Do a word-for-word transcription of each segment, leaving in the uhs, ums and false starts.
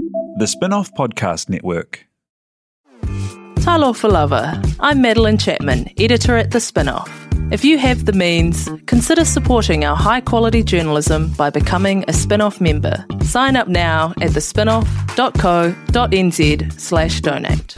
The Spin-Off Podcast Network. Talofa lava. I'm Madeline Chapman, editor at The Spin-Off. If you have the means, consider supporting our high-quality journalism by becoming a Spin-Off member. Sign up now at thespinoff.co.nz slash donate.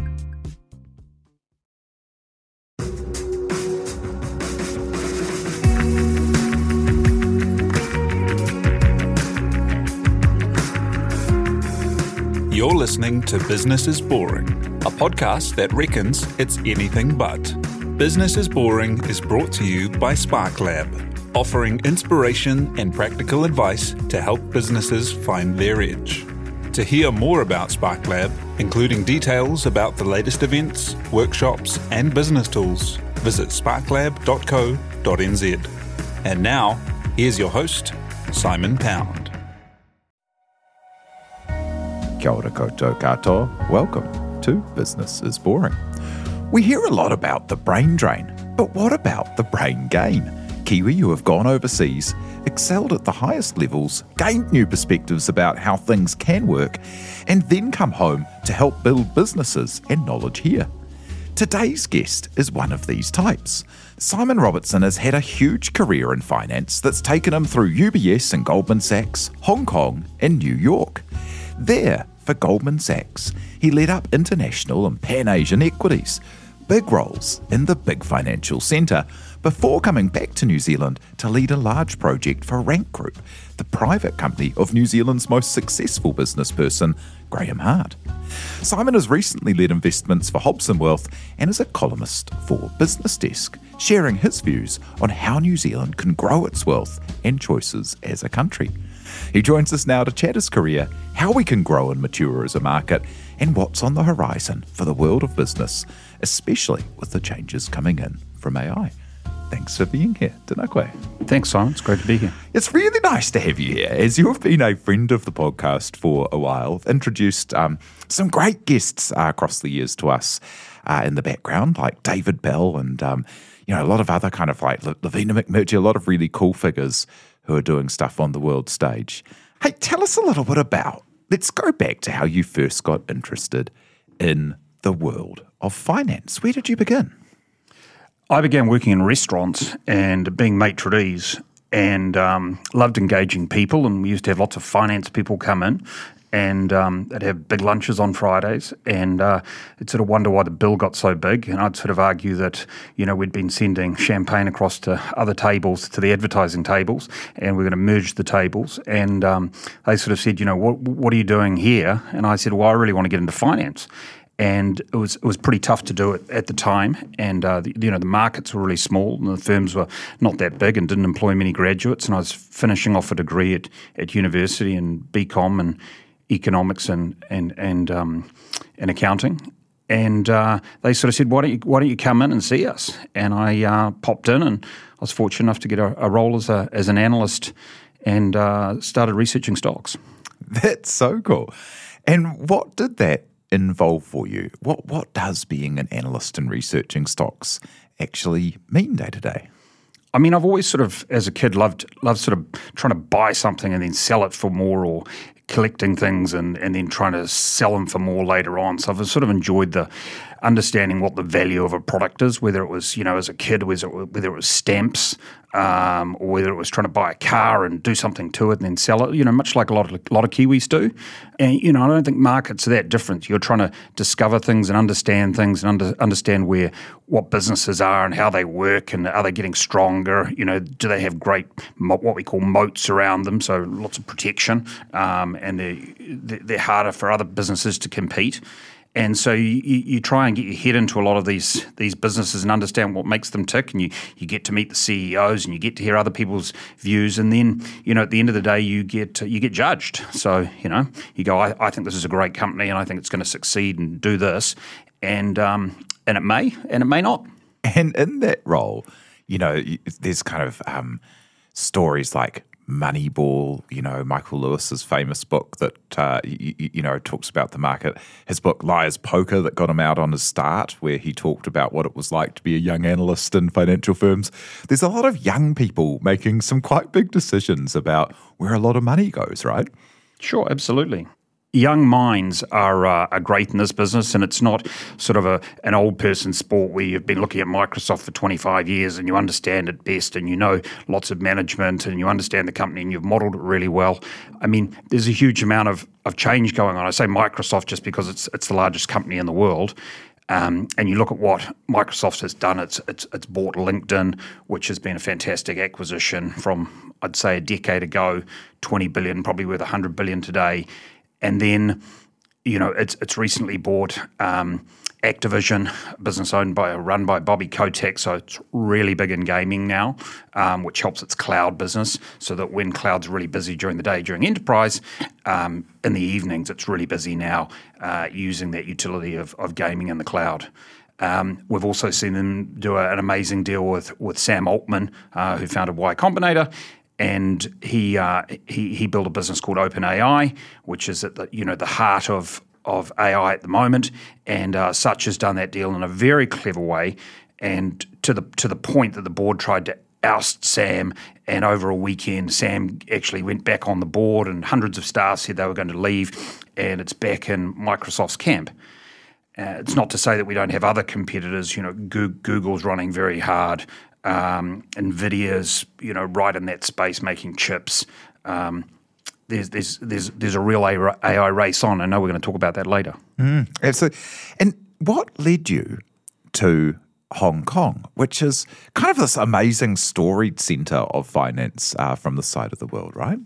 You're listening to Business is Boring, a podcast that reckons it's anything but. Business is Boring is brought to you by SparkLab, offering inspiration and practical advice to help businesses find their edge. To hear more about SparkLab, including details about the latest events, workshops, and business tools, visit sparklab dot co dot n z. And now, here's your host, Simon Pound. Kia ora koutou katoa. Welcome to Business is Boring. We hear a lot about the brain drain, but what about the brain gain? Kiwi who have gone overseas, excelled at the highest levels, gained new perspectives about how things can work, and then come home to help build businesses and knowledge here. Today's guest is one of these types. Simon Robertson has had a huge career in finance that's taken him through U B S and Goldman Sachs, Hong Kong and New York. There, for Goldman Sachs, he led up international and Pan-Asian equities, big roles in the big financial centre, before coming back to New Zealand to lead a large project for Rank Group, the private company of New Zealand's most successful business person, Graham Hart. Simon has recently led investments for Hobson Wealth and is a columnist for Business Desk, sharing his views on how New Zealand can grow its wealth and choices as a country. He joins us now to chat his career, how we can grow and mature as a market, and what's on the horizon for the world of business, especially with the changes coming in from A I. Thanks for being here, Tēnā koe. Thanks, Simon. It's great to be here. It's really nice to have you here, as you have been a friend of the podcast for a while. Introduced um, some great guests uh, across the years to us uh, in the background, like David Bell and um, you know a lot of other kind of like Lavina McMurtry, a lot of really cool figures who are doing stuff on the world stage. Hey, tell us a little bit about, let's go back to how you first got interested in the world of finance. Where did you begin? I began working in restaurants and being maitre d's and um, loved engaging people, and we used to have lots of finance people come in, and um, they'd have big lunches on Fridays, and uh, I'd sort of wonder why the bill got so big, and I'd sort of argue that, you know, we'd been sending champagne across to other tables, to the advertising tables, and we're going to merge the tables, and um, they sort of said, you know, what what are you doing here? And I said, well, I really want to get into finance. And it was it was pretty tough to do it at the time, and uh, the, you know the markets were really small, and the firms were not that big, and didn't employ many graduates. And I was finishing off a degree at, at university in B Com and economics and and and um, and accounting. And uh, they sort of said, "Why don't you why don't you come in and see us?" And I uh, popped in, and I was fortunate enough to get a, a role as a as an analyst, and uh, started researching stocks. That's so cool. And what did that involve for you? What what does being an analyst and researching stocks actually mean day to day? I mean, I've always sort of, as a kid, loved loved sort of trying to buy something and then sell it for more, or collecting things and, and then trying to sell them for more later on. So I've sort of enjoyed the understanding what the value of a product is, whether it was, you know, as a kid, whether it, whether it was stamps, um, or whether it was trying to buy a car and do something to it and then sell it, you know, much like a lot of a lot of Kiwis do. And, you know, I don't think markets are that different. You're trying to discover things and understand things and under, understand where what businesses are and how they work, and are they getting stronger? You know, do they have great, what we call moats around them, so lots of protection, um, and they're, they're harder for other businesses to compete. And so you, you try and get your head into a lot of these these businesses and understand what makes them tick, and you, you get to meet the C E Os and you get to hear other people's views, and then, you know, at the end of the day you get you get judged. So, you know, you go, I, I think this is a great company and I think it's going to succeed and do this, and um, and it may and it may not. And in that role, you know, there's kind of um, stories like Moneyball, you know, Michael Lewis's famous book that, uh, you, you know, talks about the market. His book, Liar's Poker, that got him out on his start, where he talked about what it was like to be a young analyst in financial firms. There's a lot of young people making some quite big decisions about where a lot of money goes, right? Sure, absolutely. young minds are uh, are great in this business, and it's not sort of a an old person sport where you've been looking at Microsoft for twenty-five years and you understand it best and you know lots of management and you understand the company and you've modelled it really well. I mean, there's a huge amount of, of change going on. I say Microsoft just because it's it's the largest company in the world. Um, and you look at what Microsoft has done. It's, it's it's bought LinkedIn, which has been a fantastic acquisition from, I'd say, a decade ago, twenty billion, probably worth one hundred billion today. And then, you know, it's it's recently bought um, Activision, a business owned by, run by Bobby Kotick, so it's really big in gaming now, um, which helps its cloud business, so that when cloud's really busy during the day, during enterprise, um, in the evenings it's really busy now uh, using that utility of, of gaming in the cloud. Um, we've also seen them do a, an amazing deal with, with Sam Altman, uh, who founded Y Combinator, and he uh, he he built a business called OpenAI, which is at the you know the heart of of A I at the moment, and uh, Such has done that deal in a very clever way, and to the to the point that the board tried to oust Sam, and over a weekend Sam actually went back on the board, and hundreds of staff said they were going to leave, and it's back in Microsoft's camp. Uh, it's not to say that we don't have other competitors. You know, Google's running very hard. Um, Nvidia's, you know, right in that space making chips. Um, there's there's there's there's a real A I race on. I know we're going to talk about that later. Mm, absolutely. And what led you to Hong Kong, which is kind of this amazing storied centre of finance uh, from this side of the world, right?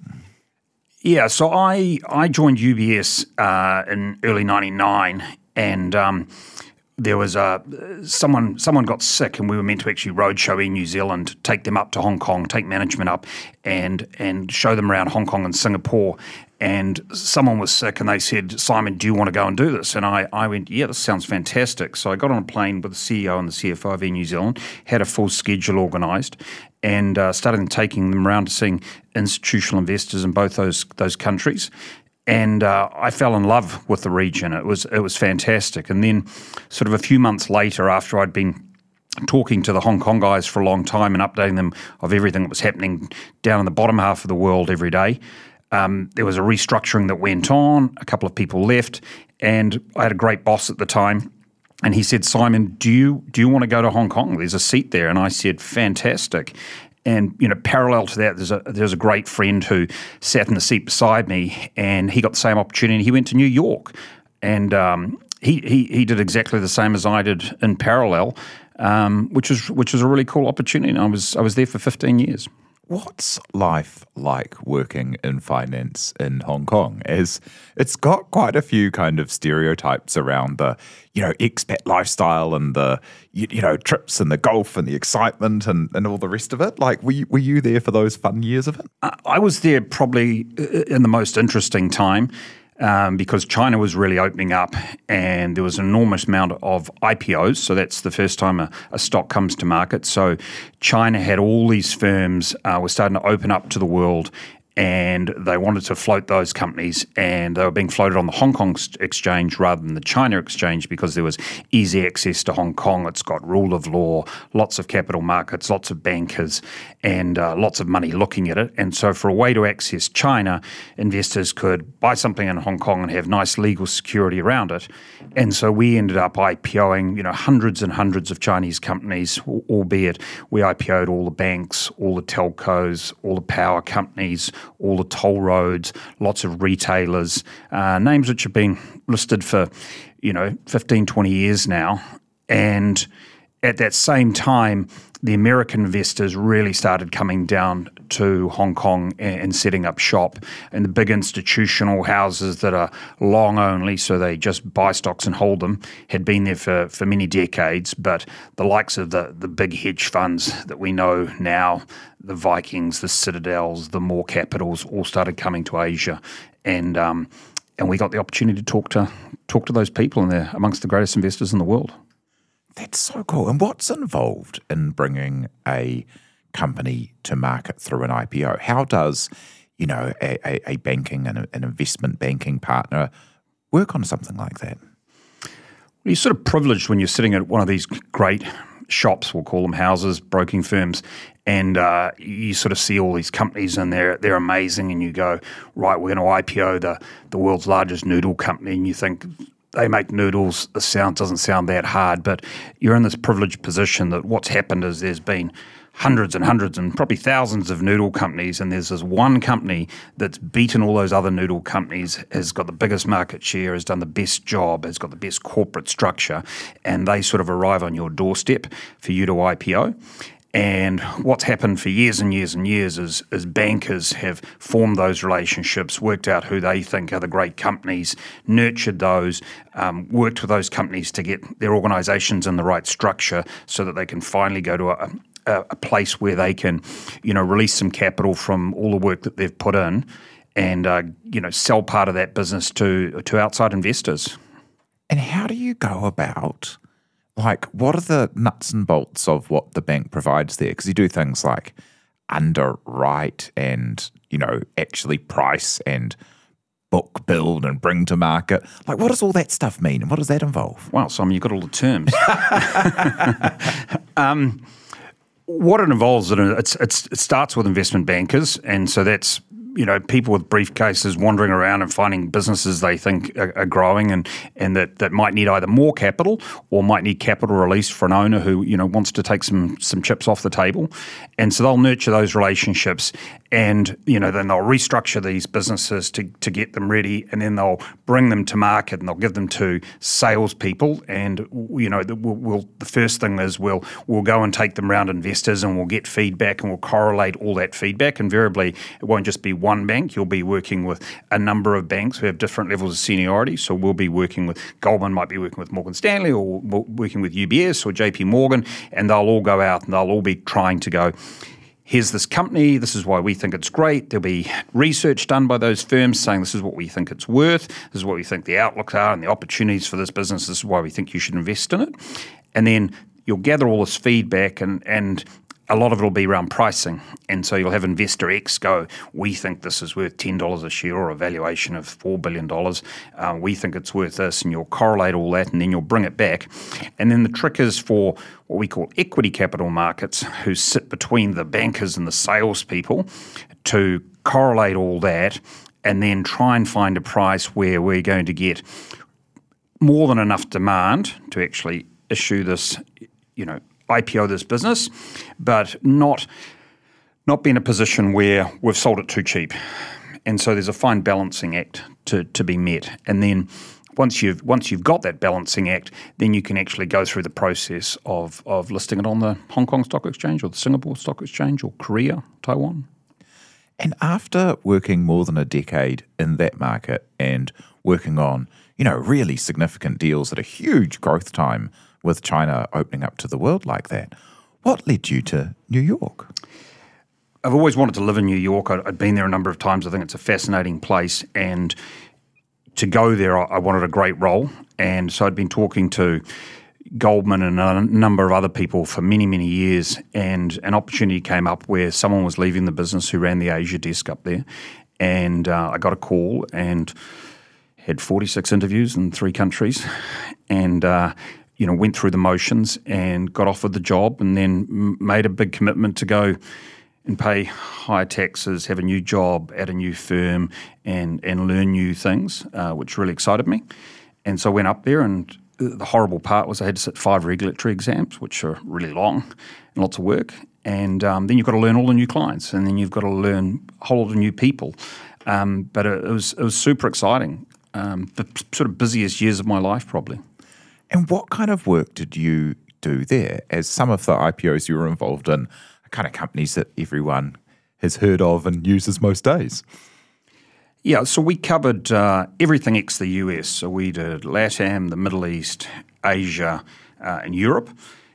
Yeah. So I I joined U B S uh, in early ninety-nine, and um, there was a someone someone got sick, and we were meant to actually roadshow in New Zealand, take them up to Hong Kong, take management up, and and show them around Hong Kong and Singapore. And someone was sick, and they said, "Simon, do you want to go and do this?" And I, I went, "Yeah, this sounds fantastic." So I got on a plane with the C E O and the C F O of Air New Zealand, had a full schedule organised, and uh, started taking them around to seeing institutional investors in both those those countries. And uh, I fell in love with the region. It was it was fantastic. And then sort of a few months later, after I'd been talking to the Hong Kong guys for a long time and updating them of everything that was happening down in the bottom half of the world every day, um, there was a restructuring that went on. A couple of people left, and I had a great boss at the time. And he said, "Simon, do you do you want to go to Hong Kong? There's a seat there." And I said, "Fantastic." And, you know, parallel to that, there's a there's a great friend who sat in the seat beside me, and he got the same opportunity. He went to New York, and um, he, he he did exactly the same as I did in parallel, um, which was which was a really cool opportunity. And I was I was there for fifteen years. What's life like working in finance in Hong Kong? As it's got quite a few kind of stereotypes around the, you know, expat lifestyle and the, you, you know, trips and the golf and the excitement and, and all the rest of it. Like, were you, were you there for those fun years of it? I was there probably in the most interesting time. Um, because China was really opening up, and there was an enormous amount of I P Os. So that's the first time a, a stock comes to market. So China had all these firms uh, were starting to open up to the world, and they wanted to float those companies, and they were being floated on the Hong Kong exchange rather than the China exchange because there was easy access to Hong Kong. It's got rule of law, lots of capital markets, lots of bankers, and uh, lots of money looking at it. And so for a way to access China, investors could buy something in Hong Kong and have nice legal security around it. And so we ended up IPOing, you know, hundreds and hundreds of Chinese companies, albeit we I P O'd all the banks, all the telcos, all the power companies, all the toll roads, lots of retailers, uh, names which have been listed for, you know, fifteen, twenty years now. And at that same time, the American investors really started coming down to Hong Kong and, and setting up shop. And the big institutional houses that are long only, so they just buy stocks and hold them, had been there for, for many decades. But the likes of the, the big hedge funds that we know now, the Vikings, the Citadels, the Moore Capitals, all started coming to Asia. And um, and we got the opportunity to talk to talk to those people, and they're amongst the greatest investors in the world. That's so cool. And what's involved in bringing a company to market through an I P O? How does, you know, a, a, a banking and a, an investment banking partner work on something like that? Well, you're sort of privileged when you're sitting at one of these great shops, we'll call them houses, broking firms, and uh, you sort of see all these companies and they're they're amazing, and you go, right, we're going to I P O the, the world's largest noodle company, and you think, they make noodles, the sound doesn't sound that hard, but you're in this privileged position that what's happened is there's been hundreds and hundreds and probably thousands of noodle companies, and there's this one company that's beaten all those other noodle companies, has got the biggest market share, has done the best job, has got the best corporate structure, and they sort of arrive on your doorstep for you to I P O. And what's happened for years and years and years is, is bankers have formed those relationships, worked out who they think are the great companies, nurtured those, um, worked with those companies to get their organisations in the right structure so that they can finally go to a, a, a place where they can, you know, release some capital from all the work that they've put in and, uh, you know, sell part of that business to to outside investors. And how do you go about... Like, what are the nuts and bolts of what the bank provides there? Because you do things like underwrite and, you know, actually price and book, build and bring to market. Like, what does all that stuff mean and what does that involve? Wow, Simon, you've got all the terms. um, what it involves, it's, it's, it starts with investment bankers, and so that's, you know, people with briefcases wandering around and finding businesses they think are, are growing and, and that, that might need either more capital or might need capital released for an owner who, you know, wants to take some some chips off the table. And so they'll nurture those relationships and, you know, then they'll restructure these businesses to, to get them ready, and then they'll bring them to market and they'll give them to salespeople. And, you know, we'll, we'll, the first thing is we'll, we'll go and take them around investors and we'll get feedback and we'll correlate all that feedback. Invariably, it won't just be one bank. You'll be working with a number of banks who have different levels of seniority. So we'll be working with, Goldman might be working with Morgan Stanley or working with U B S or J P Morgan, and they'll all go out and they'll all be trying to go, here's this company, this is why we think it's great. There'll be research done by those firms saying this is what we think it's worth, this is what we think the outlooks are and the opportunities for this business, this is why we think you should invest in it. And then you'll gather all this feedback, and, and a lot of it will be around pricing. And so you'll have investor X go, we think this is worth ten dollars a share or a valuation of four billion dollars. Uh, we think it's worth this, and you'll correlate all that, and then you'll bring it back. And then the trick is for what we call equity capital markets, who sit between the bankers and the salespeople, to correlate all that and then try and find a price where we're going to get more than enough demand to actually issue this, you know, I P O this business, but not not be in a position where we've sold it too cheap. And so there's a fine balancing act to, to be met. And then once you've once you've got that balancing act, then you can actually go through the process of, of listing it on the Hong Kong Stock Exchange or the Singapore Stock Exchange or Korea, Taiwan. And after working more than a decade in that market and working on, you know, really significant deals at a huge growth time with China opening up to the world like that, what led you to New York? I've always wanted to live in New York. I'd been there a number of times. I think it's a fascinating place, and to go there, I wanted a great role. And so I'd been talking to Goldman and a number of other people for many, many years, and an opportunity came up where someone was leaving the business who ran the Asia desk up there, and uh, I got a call and had forty-six interviews in three countries, and uh, you know, went through the motions and got offered the job, and then made a big commitment to go and pay higher taxes, have a new job at a new firm, and and learn new things, uh, which really excited me. And so I went up there, and the horrible part was I had to sit five regulatory exams, which are really long and lots of work. And um, then you've got to learn all the new clients, and then you've got to learn a whole lot of new people. Um, but it, it was it was super exciting. Um, the sort of busiest years of my life, probably. And what kind of work did you do there? As some of the I P Os you were involved in are kind of companies that everyone has heard of and uses most days. Yeah, so we covered uh, everything ex the U S. So we did LATAM, the Middle East, Asia, uh, and Europe.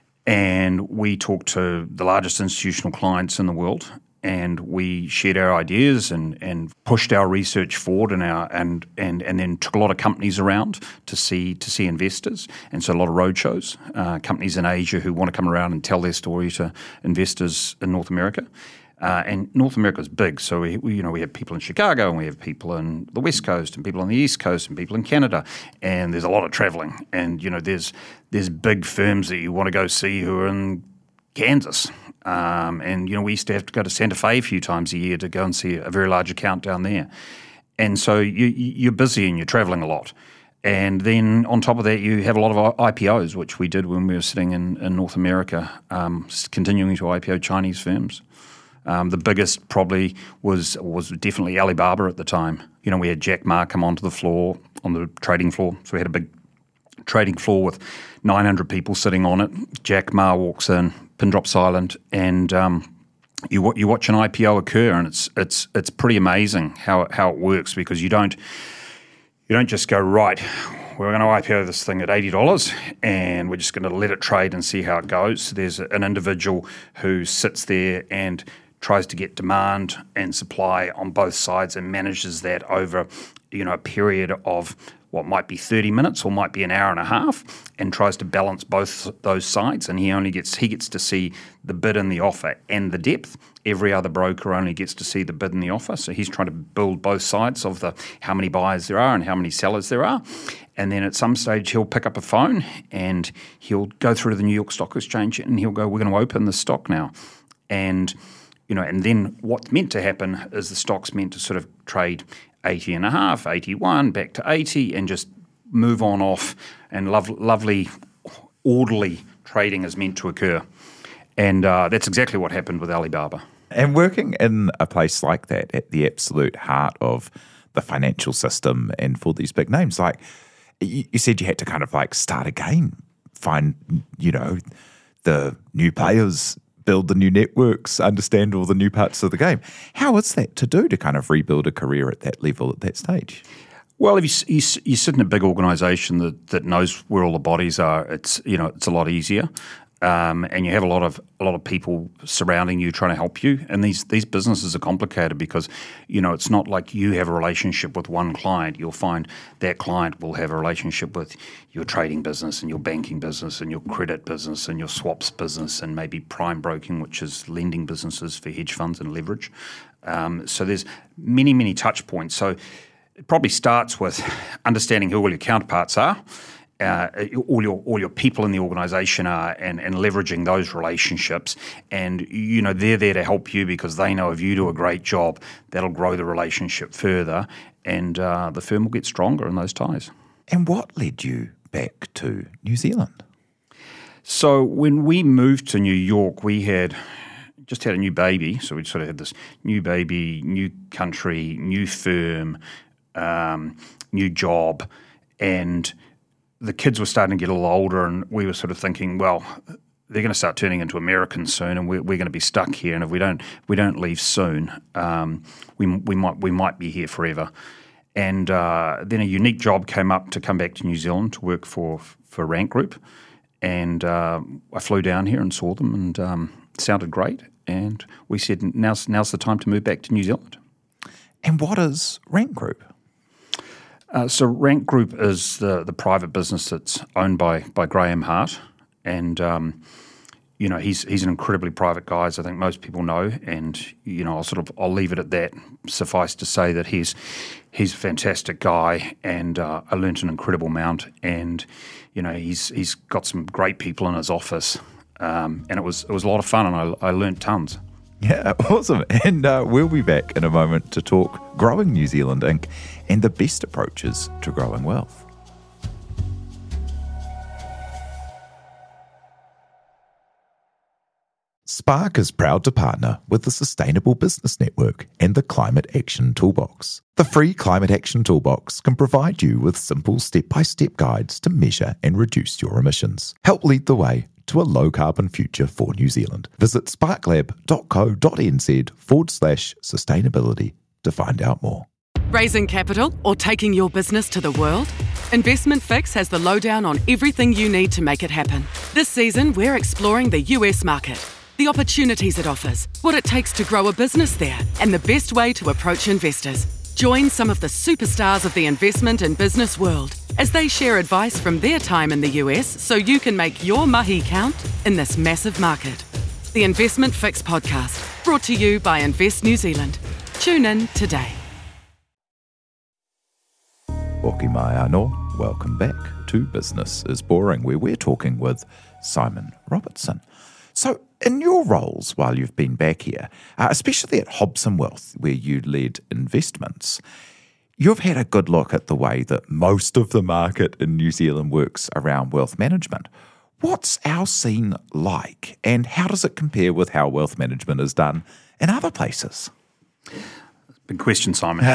And we talked to the largest institutional clients in the world. And we shared our ideas and, and pushed our research forward, and our and, and and then took a lot of companies around to see to see investors, and so a lot of roadshows, uh, companies in Asia who want to come around and tell their story to investors in North America. Uh, and North America is big, so we, we, you know, we have people in Chicago, and we have people in the West Coast, and people on the East Coast, and people in Canada, and there's a lot of traveling. And you know, there's there's big firms that you want to go see who are in Kansas, um, and you know, we used to have to go to Santa Fe a few times a year to go and see a very large account down there. And so you, you're busy and you're traveling a lot. And then on top of that, you have a lot of I P Os, which we did when we were sitting in, in North America, um, continuing to I P O Chinese firms. Um, the biggest probably was was definitely Alibaba at the time. You know, we had Jack Ma come onto the floor, on the trading floor. So we had a big trading floor with nine hundred people sitting on it. Jack Ma walks in, pin drop silent, and um, you you watch an I P O occur, and it's it's it's pretty amazing how how it works, because you don't you don't just go, right, we're going to I P O this thing at eighty dollars and we're just going to let it trade and see how it goes. There's an individual who sits there and tries to get demand and supply on both sides and manages that over, you know, a period of what might be thirty minutes or might be an hour and a half, and tries to balance both those sides. And he only gets he gets to see the bid and the offer and the depth. Every other broker only gets to see the bid and the offer. So he's trying to build both sides of the how many buyers there are and how many sellers there are. And then at some stage he'll pick up a phone and he'll go through to the New York Stock Exchange and he'll go, we're going to open the stock now. And you know, and then what's meant to happen is the stock's meant to sort of trade eighty and a half, eighty-one, back to eighty, and just move on off, and lov- lovely, orderly trading is meant to occur. And uh, that's exactly what happened with Alibaba. And working in a place like that, at the absolute heart of the financial system, and for these big names, like you, you said, you had to kind of like start again, find, you know, the new players, build the new networks, understand all the new parts of the game. How is that to do, to kind of rebuild a career at that level, at that stage? Well, if you, you, you sit in a big organisation that, that knows where all the bodies are, it's you know it's a lot easier, um, and you have a lot of a lot of people surrounding you trying to help you. And these these businesses are complicated because you know it's not like you have a relationship with one client. You'll find that client will have a relationship with your trading business and your banking business and your credit business and your swaps business and maybe prime broking, which is lending businesses for hedge funds and leverage. Um, so there's many many touch points. So it probably starts with understanding who all your counterparts are, uh, all your all your people in the organisation are, and, and leveraging those relationships. And you know they're there to help you because they know if you do a great job, that'll grow the relationship further, and uh, the firm will get stronger in those ties. And what led you back to New Zealand? So when we moved to New York, we had just had a new baby. So we sort of had this new baby, new country, new firm, Um, new job, and the kids were starting to get a little older, and we were sort of thinking, well, they're going to start turning into Americans soon, and we're, we're going to be stuck here. And if we don't, we don't leave soon, um, we we might we might be here forever. And uh, then a unique job came up to come back to New Zealand to work for for Rank Group, and uh, I flew down here and saw them, and um, it sounded great. And we said, now's now's the time to move back to New Zealand. And what is Rank Group? Uh, so Rank Group is the, the private business that's owned by by Graham Hart, and um, you know he's he's an incredibly private guy, as I think most people know. And you know I'll sort of I'll leave it at that. Suffice to say that he's he's a fantastic guy, and uh, I learnt an incredible amount. And you know he's he's got some great people in his office, um, and it was it was a lot of fun, and I, I learnt tons. Yeah, awesome. And uh, we'll be back in a moment to talk Growing New Zealand Incorporated and the best approaches to growing wealth. Spark is proud to partner with the Sustainable Business Network and the Climate Action Toolbox. The free Climate Action Toolbox can provide you with simple step-by-step guides to measure and reduce your emissions. Help lead the way to a low-carbon future for New Zealand. Visit sparklab.co.nz forward slash sustainability to find out more. Raising capital or taking your business to the world? Investment Fix has the lowdown on everything you need to make it happen. This season, we're exploring the U S market, the opportunities it offers, what it takes to grow a business there, and the best way to approach investors. Join some of the superstars of the investment and business world as they share advice from their time in the U S so you can make your mahi count in this massive market. The Investment Fix podcast. Brought to you by Invest New Zealand. Tune in today. Hoki mai anō, welcome back to Business is Boring, where we're talking with Simon Robertson. So, in your roles while you've been back here, uh, especially at Hobson Wealth, where you led investments, you've had a good look at the way that most of the market in New Zealand works around wealth management. What's our scene like, and how does it compare with how wealth management is done in other places? Big question, Simon.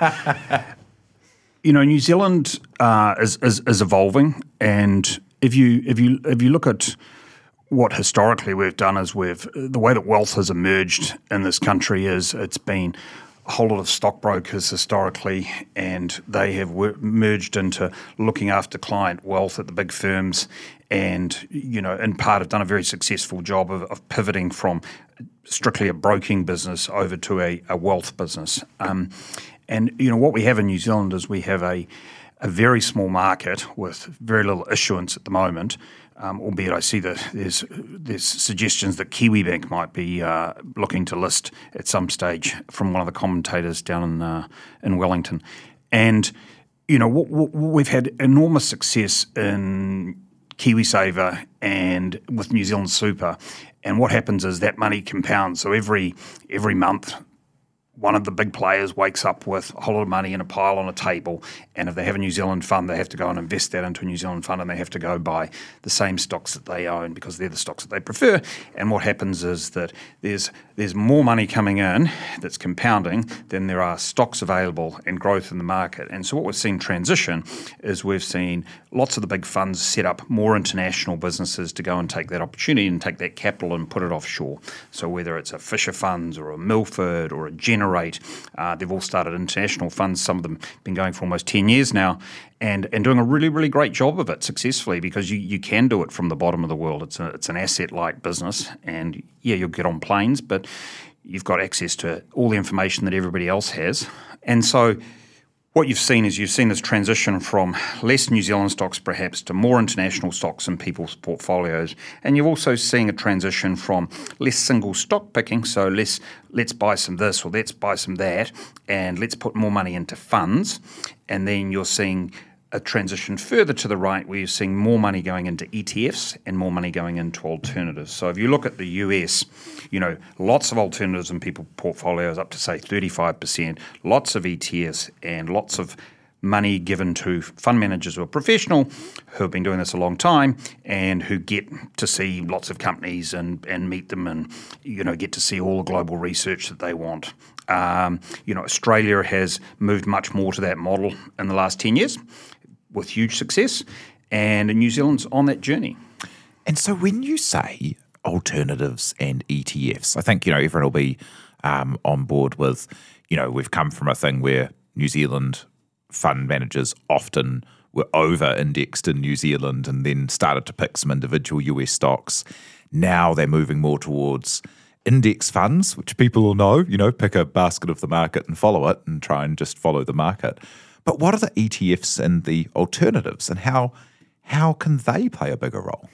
You know, New Zealand uh, is, is is evolving, and if you if you if you look at what historically we've done, is we've the way that wealth has emerged in this country is it's been a whole lot of stockbrokers historically, and they have w- merged into looking after client wealth at the big firms, and you know, in part have done a very successful job of, of pivoting from strictly a broking business over to a, a wealth business. Um, And, you know, what we have in New Zealand is we have a, a very small market with very little issuance at the moment, um, albeit I see that there's there's suggestions that Kiwibank might be uh, looking to list at some stage from one of the commentators down in, uh, in Wellington. And, you know, w- w- we've had enormous success in KiwiSaver and with New Zealand Super. And what happens is that money compounds. So every every month, one of the big players wakes up with a whole lot of money in a pile on a table, and if they have a New Zealand fund, they have to go and invest that into a New Zealand fund, and they have to go buy the same stocks that they own because they're the stocks that they prefer. And what happens is that there's there's more money coming in that's compounding than there are stocks available and growth in the market. And so what we've seen transition is we've seen lots of the big funds set up more international businesses to go and take that opportunity and take that capital and put it offshore. So whether it's a Fisher Funds or a Milford or a Generate, uh, they've all started international funds. Some of them have been going for almost ten years now, and, and doing a really, really great job of it successfully, because you, you can do it from the bottom of the world. It's a, it's an asset-light business, and yeah, you'll get on planes, but you've got access to all the information that everybody else has. And so what you've seen is you've seen this transition from less New Zealand stocks perhaps to more international stocks in people's portfolios. And you've also seen a transition from less single stock picking, so less let's buy some this or let's buy some that, and let's put more money into funds. And then you're seeing a transition further to the right where you're seeing more money going into E T Fs and more money going into alternatives. So if you look at the U S, you know, lots of alternatives in people's portfolios, up to say thirty-five percent, lots of E T Fs and lots of money given to fund managers who are professional, who have been doing this a long time, and who get to see lots of companies and, and meet them, and, you know, get to see all the global research that they want. Um, you know, Australia has moved much more to that model in the last ten years. With huge success, and New Zealand's on that journey. And so when you say alternatives and E T Fs, I think, you know, everyone will be um, on board with, you know, we've come from a thing where New Zealand fund managers often were over-indexed in New Zealand and then started to pick some individual U S stocks. Now they're moving more towards index funds, which people will know, you know, pick a basket of the market and follow it and try and just follow the market. But what are the E T Fs and the alternatives, and how how can they play a bigger role?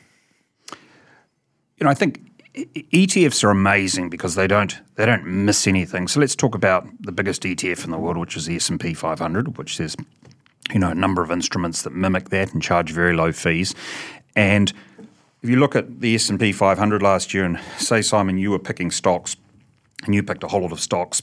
You know, I think E T Fs are amazing because they don't they don't miss anything. So let's talk about the biggest E T F in the world, which is the S and P five hundred, which there's, you know, a number of instruments that mimic that and charge very low fees. And if you look at the S and P five hundred last year and say, Simon, you were picking stocks and you picked a whole lot of stocks,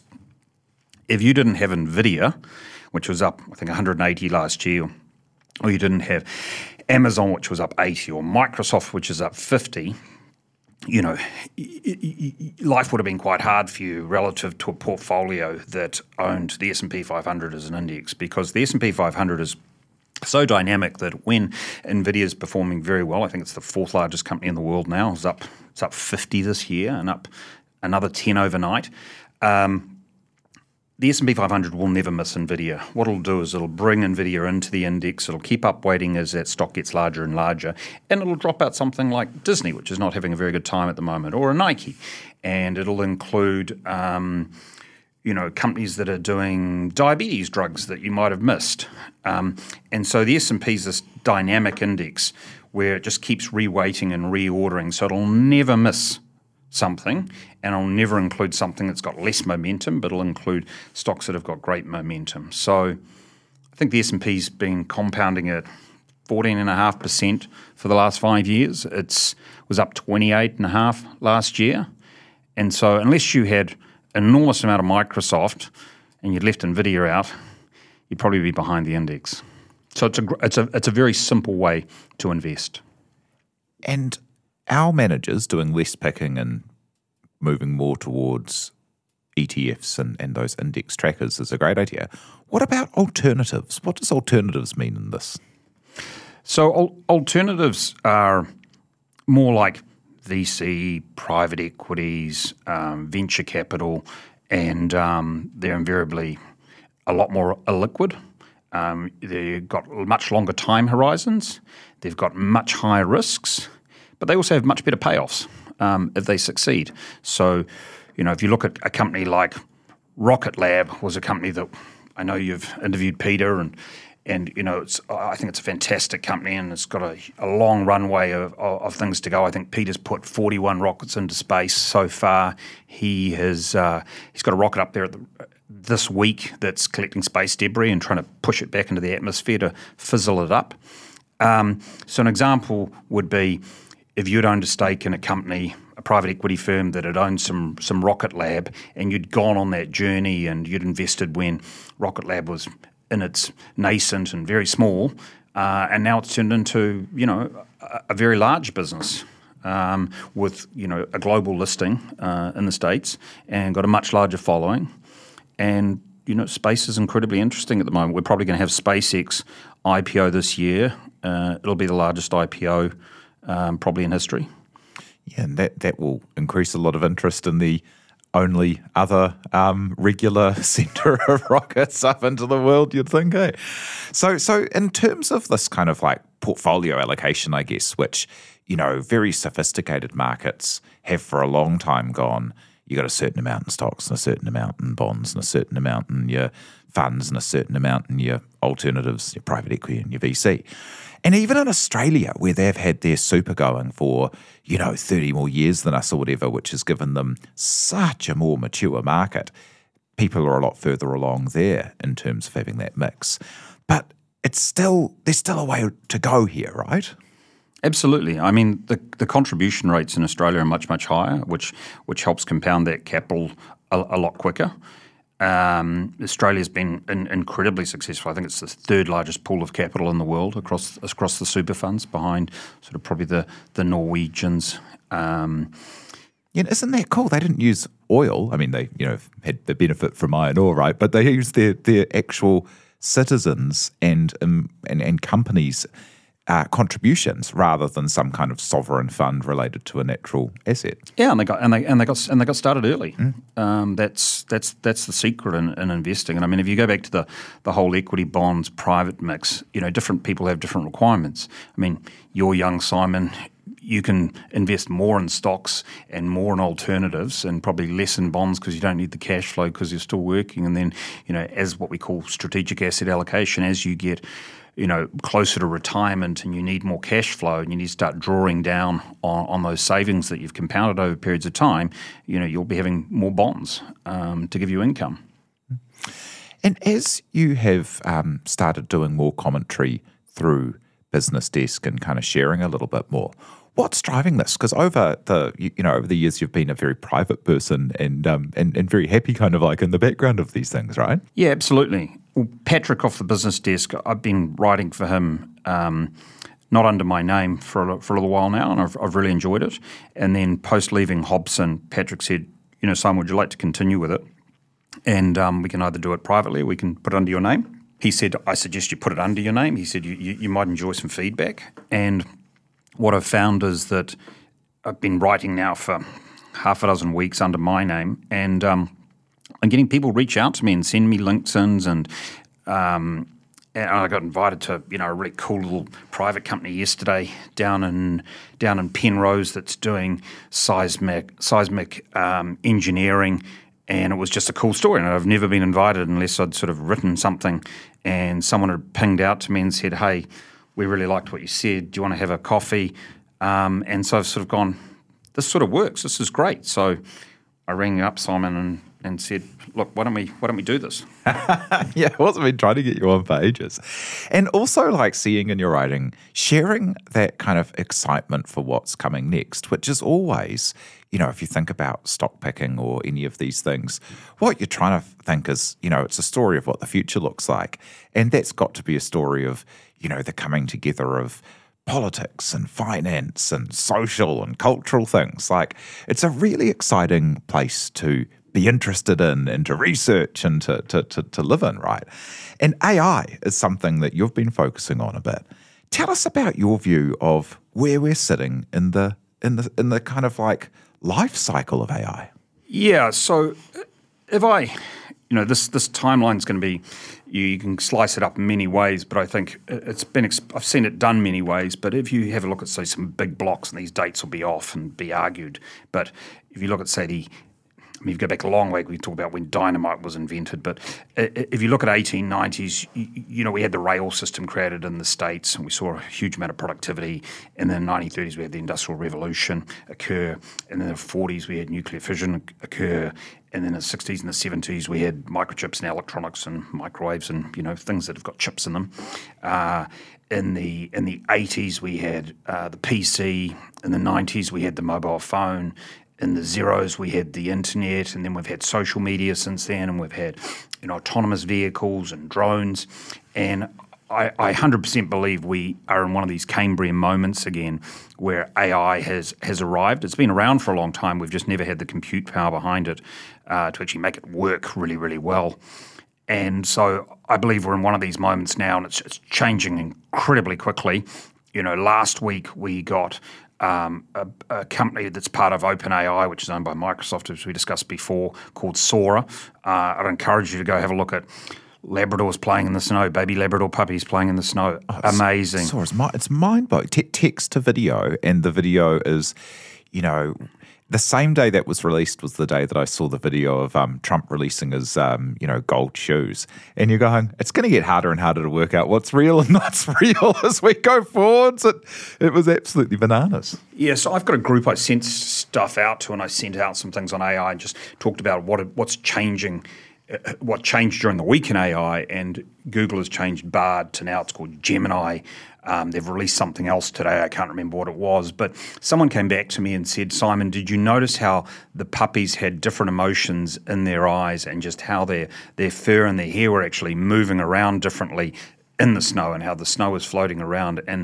if you didn't have NVIDIA, which was up, I think, one hundred eighty last year, or you didn't have Amazon, which was up eighty, or Microsoft, which is up fifty, you know, life would have been quite hard for you relative to a portfolio that owned the S and P five hundred as an index, because the S and P five hundred is so dynamic that when NVIDIA is performing very well, I think it's the fourth largest company in the world now, it's up, it's up fifty this year and up another ten overnight. Um, The S and P five hundred will never miss NVIDIA. What it'll do is it'll bring NVIDIA into the index, it'll keep up weighting as that stock gets larger and larger, and it'll drop out something like Disney, which is not having a very good time at the moment, or a Nike. And it'll include, um, you know, companies that are doing diabetes drugs that you might have missed. Um, and so the S and P is this dynamic index where it just keeps reweighting and reordering, so it'll never miss something, and I'll never include something that's got less momentum, but it'll include stocks that have got great momentum. So I think the S and P's been compounding at fourteen point five percent for the last five years. It was up twenty-eight point five percent last year. And so unless you had an enormous amount of Microsoft and you'd left NVIDIA out, you'd probably be behind the index. So it's a, it's a, it's a very simple way to invest. And our managers doing less picking and moving more towards E T Fs and, and those index trackers is a great idea. What about alternatives? What does alternatives mean in this? So al- alternatives are more like V C, private equities, um, venture capital, and um, they're invariably a lot more illiquid. Um, they've got much longer time horizons. They've got much higher risks, but they also have much better payoffs um, if they succeed. So, you know, if you look at a company like Rocket Lab, was a company that I know you've interviewed Peter, and and you know, it's I think it's a fantastic company, and it's got a, a long runway of, of, of things to go. I think Peter's put forty-one rockets into space so far. He has uh, he's got a rocket up there at the, this week that's collecting space debris and trying to push it back into the atmosphere to fizzle it up. Um, so an example would be if you'd owned a stake in a company, a private equity firm that had owned some some Rocket Lab, and you'd gone on that journey and you'd invested when Rocket Lab was in its nascent and very small, uh, and now it's turned into, you know, a, a very large business um, with, you know, a global listing uh, in the States and got a much larger following. And, you know, space is incredibly interesting at the moment. We're probably going to have SpaceX I P O this year. Uh, it'll be the largest I P O um, probably in history. Yeah, and that, that will increase a lot of interest in the only other um, regular centre of rockets up into the world, you'd think, eh? So, so in terms of this kind of like portfolio allocation, I guess, which, you know, very sophisticated markets have for a long time gone, you got a certain amount in stocks and a certain amount in bonds and a certain amount in your funds and a certain amount in your alternatives, your private equity and your V C. And even in Australia, where they've had their super going for, you know, thirty more years than us or whatever, which has given them such a more mature market, people are a lot further along there in terms of having that mix. But it's still, there's still a way to go here, right? Absolutely. I mean, the the contribution rates in Australia are much, much higher, which which helps compound that capital a, a lot quicker. Um, Australia's been in, incredibly successful. I think it's the third largest pool of capital in the world across across the super funds, behind sort of probably the the Norwegians. Um, yeah, isn't that cool? They didn't use oil. I mean, they you know had the benefit from iron ore, right? But they used their their actual citizens and um, and and companies. Uh, contributions rather than some kind of sovereign fund related to a natural asset. Yeah, and they got and they and they got and they got started early. Mm. Um, that's that's that's the secret in, in investing. And I mean, if you go back to the the whole equity bonds private mix, you know, different people have different requirements. I mean, you're young, Simon. You can invest more in stocks and more in alternatives and probably less in bonds because you don't need the cash flow because you're still working. And then, you know, as what we call strategic asset allocation, as you get you know, closer to retirement and you need more cash flow and you need to start drawing down on, on those savings that you've compounded over periods of time, you know, you'll be having more bonds um, to give you income. And as you have um, started doing more commentary through Business Desk and kind of sharing a little bit more, what's driving this? Because over the you, you know over the years you've been a very private person and um and, and very happy kind of like in the background of these things, right? Yeah, absolutely. Well, Patrick off the Business Desk, I've been writing for him um, not under my name for a, for a little while now, and I've, I've really enjoyed it. And then post leaving Hobson, Patrick said, you know, Simon, would you like to continue with it? And um, we can either do it privately or we can put it under your name. He said, I suggest you put it under your name. He said, you, you, you might enjoy some feedback. And what I've found is that I've been writing now for half a dozen weeks under my name, and um, I'm getting people reach out to me and send me LinkedIn's, and um, and I got invited to you know a really cool little private company yesterday down in down in Penrose that's doing seismic seismic um, engineering, and it was just a cool story. And I've never been invited unless I'd sort of written something, and someone had pinged out to me and said, "Hey, we really liked what you said. Do you want to have a coffee?" Um, and so I've sort of gone, this sort of works. This is great. So I rang up Simon and, and said, look, why don't we why don't we do this? Yeah, I wasn't been trying to get you on for ages. And also like seeing in your writing, sharing that kind of excitement for what's coming next, which is always, you know, if you think about stock picking or any of these things, what you're trying to think is, you know, it's a story of what the future looks like. And that's got to be a story of, you know, the coming together of politics and finance and social and cultural things. Like, it's a really exciting place to be interested in and to research and to, to, to, to live in, right? And A I is something that you've been focusing on a bit. Tell us about your view of where we're sitting in the in the in the kind of like life cycle of A I. Yeah, so if I, you know, this this timeline is going to be, you, you can slice it up in many ways, but I think it's been, I've seen it done many ways, but if you have a look at, say, some big blocks, and these dates will be off and be argued, but if you look at, say, the, I mean, if you go back a long way, we talk about when dynamite was invented, but if you look at eighteen nineties, you, you know, we had the rail system created in the States, and we saw a huge amount of productivity. In the nineteen thirties, we had the Industrial Revolution occur. And in the forties, we had nuclear fission occur. And then in the sixties and the seventies, we had microchips and electronics and microwaves and, you know, things that have got chips in them. Uh, in the in the eighties, we had uh, the P C. In the nineties, we had the mobile phone. In the zeros, we had the internet, and then we've had social media since then, and we've had, you know, autonomous vehicles and drones. And I, I one hundred percent believe we are in one of these Cambrian moments again where A I has, has arrived. It's been around for a long time. We've just never had the compute power behind it uh, to actually make it work really, really well. And so I believe we're in one of these moments now, and it's, it's changing incredibly quickly. You know, last week we got Um, a, a company that's part of OpenAI, which is owned by Microsoft, as we discussed before, called Sora. Uh, I'd encourage you to go have a look at Labradors playing in the snow, baby Labrador puppies playing in the snow. Oh, amazing. Sora's it's mind-blowing. Te- text to video, and the video is, you know, the same day that was released was the day that I saw the video of um, Trump releasing his, um, you know, gold shoes. And you're going, it's going to get harder and harder to work out what's real and not real as we go forwards. It, it was absolutely bananas. Yeah, so I've got a group I sent stuff out to, and I sent out some things on A I and just talked about what what's changing, uh, what changed during the week in A I. And Google has changed Bard to now it's called Gemini. Um, they've released something else today. I can't remember what it was. But someone came back to me and said, Simon, did you notice how the puppies had different emotions in their eyes and just how their, their fur and their hair were actually moving around differently in the snow and how the snow was floating around? And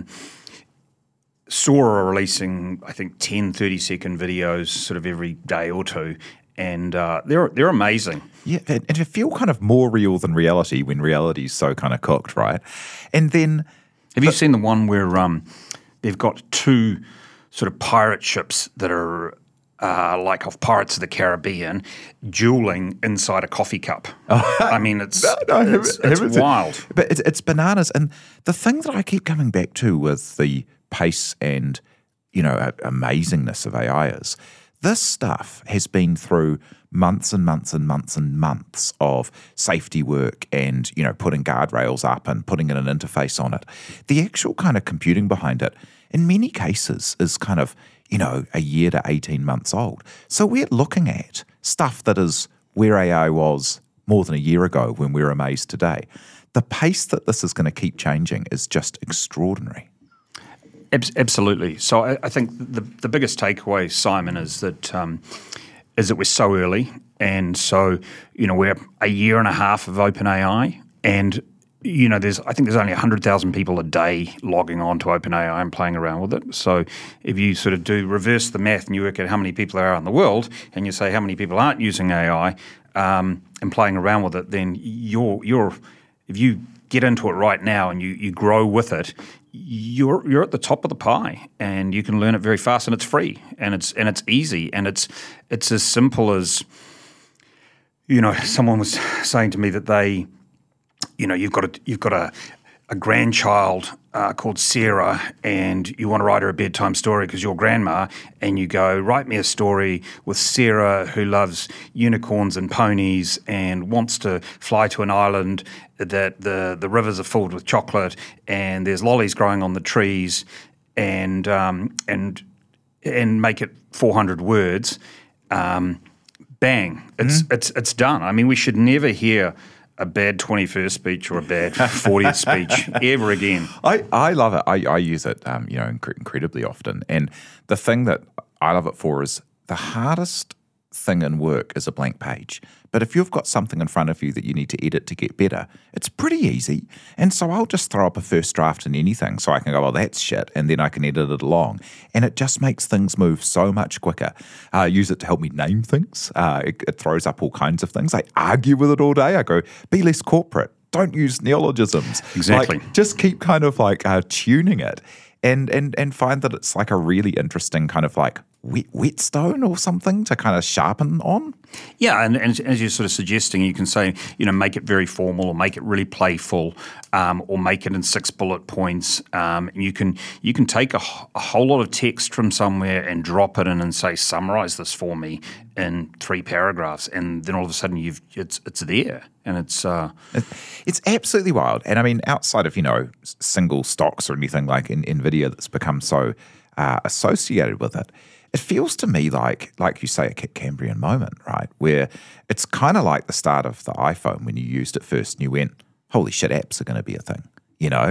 Sora are releasing, I think, ten, thirty-second videos sort of every day or two. And uh, they're they're amazing. Yeah, and, and to feel kind of more real than reality when reality is so kind of cooked, right? And then... Have you seen the one where um, they've got two sort of pirate ships that are uh, like off Pirates of the Caribbean dueling inside a coffee cup? Oh, I mean, it's, no, no, it's, it's wild. But it's, it's bananas. And the thing that I keep coming back to with the pace and, you know, amazingness of A I is this stuff has been through months and months and months and months of safety work and, you know, putting guardrails up and putting in an interface on it. The actual kind of computing behind it, in many cases, is kind of, you know, a year to eighteen months old. So we're looking at stuff that is where A I was more than a year ago when we're amazed today. The pace that this is going to keep changing is just extraordinary. Absolutely. So I, I think the the biggest takeaway, Simon, is that um, is that we're so early, and so you know we're a year and a half of OpenAI, and you know there's I think there's only a hundred thousand people a day logging on to OpenAI and playing around with it. So if you sort of do reverse the math and you work out how many people there are in the world, and you say how many people aren't using A I um, and playing around with it, then you're you're if you get into it right now and you you grow with it, you're you're at the top of the pie, and you can learn it very fast, and it's free, and it's and it's easy, and it's it's as simple as, you know, someone was saying to me that they, you know, you've got a you've got a a grandchild uh, called Sarah, and you want to write her a bedtime story because you're grandma, and you go, write me a story with Sarah who loves unicorns and ponies and wants to fly to an island that the, the rivers are filled with chocolate and there's lollies growing on the trees, and um, and and make it four hundred words, um, bang, it's mm. it's it's done. I mean, we should never hear a bad twenty-first speech or a bad fortieth speech ever again. I, I love it. I, I use it, um, you know, inc- incredibly often. And the thing that I love it for is the hardest thing in work is a blank page. But if you've got something in front of you that you need to edit to get better, it's pretty easy. And so I'll just throw up a first draft in anything so I can go, well, that's shit, and then I can edit it along. And it just makes things move so much quicker. I uh, use it to help me name things. Uh, it, it throws up all kinds of things. I argue with it all day. I go, be less corporate. Don't use neologisms. Exactly. Like, just keep kind of like uh, tuning it and, and, and find that it's like a really interesting kind of like whet, whetstone or something to kind of sharpen on. Yeah, and, and as you're sort of suggesting, you can say, you know, make it very formal or make it really playful, um, or make it in six bullet points. Um, and you can you can take a, a whole lot of text from somewhere and drop it in and say, summarize this for me in three paragraphs, and then all of a sudden you've it's it's there, and it's uh, it's absolutely wild. And I mean, outside of you know single stocks or anything like in NVIDIA that's become so uh, associated with it. It feels to me like, like you say, a Cambrian moment, right? Where it's kind of like the start of the iPhone when you used it first and you went, holy shit, apps are going to be a thing, you know?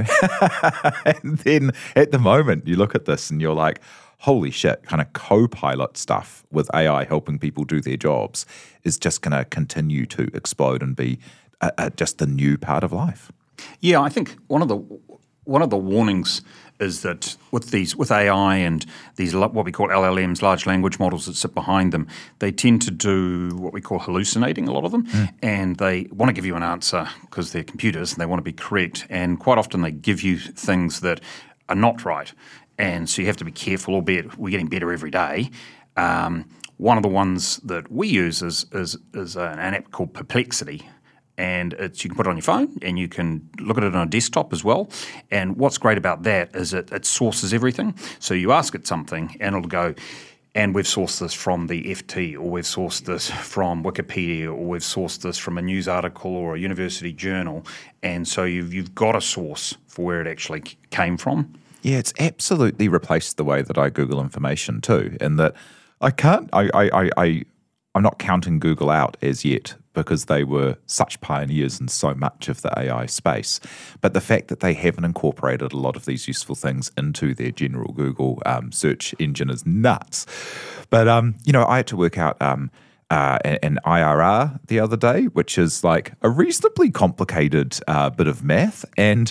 And then at the moment you look at this and you're like, holy shit, kind of co-pilot stuff with A I helping people do their jobs is just going to continue to explode and be a, a, just the new part of life. Yeah, I think one of the one of the warnings is that with these with A I and these what we call L L Ms, large language models that sit behind them, they tend to do what we call hallucinating, a lot of them, mm. and they want to give you an answer because they're computers and they want to be correct, and quite often they give you things that are not right, and so you have to be careful, albeit we're getting better every day. Um, one of the ones that we use is, is, is an app called Perplexity. And it's you can put it on your phone and you can look at it on a desktop as well. And what's great about that is it, it sources everything. So you ask it something and it'll go, and we've sourced this from the F T, or we've sourced this from Wikipedia, or we've sourced this from a news article or a university journal. And so you've, you've got a source for where it actually came from. Yeah, it's absolutely replaced the way that I Google information too. In that I can't, I, I, I, I I'm not counting Google out as yet, because they were such pioneers in so much of the A I space. But the fact that they haven't incorporated a lot of these useful things into their general Google um, search engine is nuts. But, um, you know, I had to work out um, uh, an I R R the other day, which is like a reasonably complicated uh, bit of math. And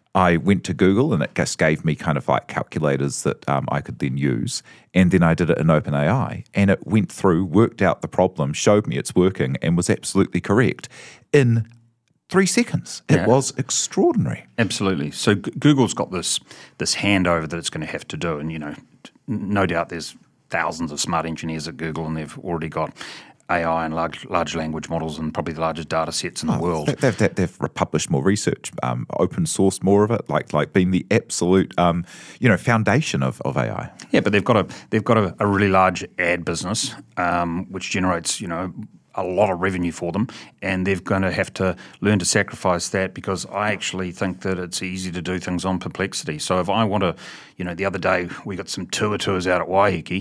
I went to Google and it just gave me kind of like calculators that um, I could then use. And then I did it in OpenAI and it went through, worked out the problem, showed me it's working and was absolutely correct in three seconds. It yeah. was extraordinary. Absolutely. So G- Google's got this this handover that it's going to have to do. And, you know, no doubt there's thousands of smart engineers at Google and they've already got A I and large large language models and probably the largest data sets in the oh, world. They've, they've, they've published more research, um, open sourced more of it, like like being the absolute um, you know foundation of, of A I. Yeah, but they've got a they've got a, a really large ad business um, which generates you know a lot of revenue for them, and they're going to have to learn to sacrifice that, because I actually think that it's easy to do things on Perplexity. So if I want to, you know, the other day we got some tuatua out at Waiheke,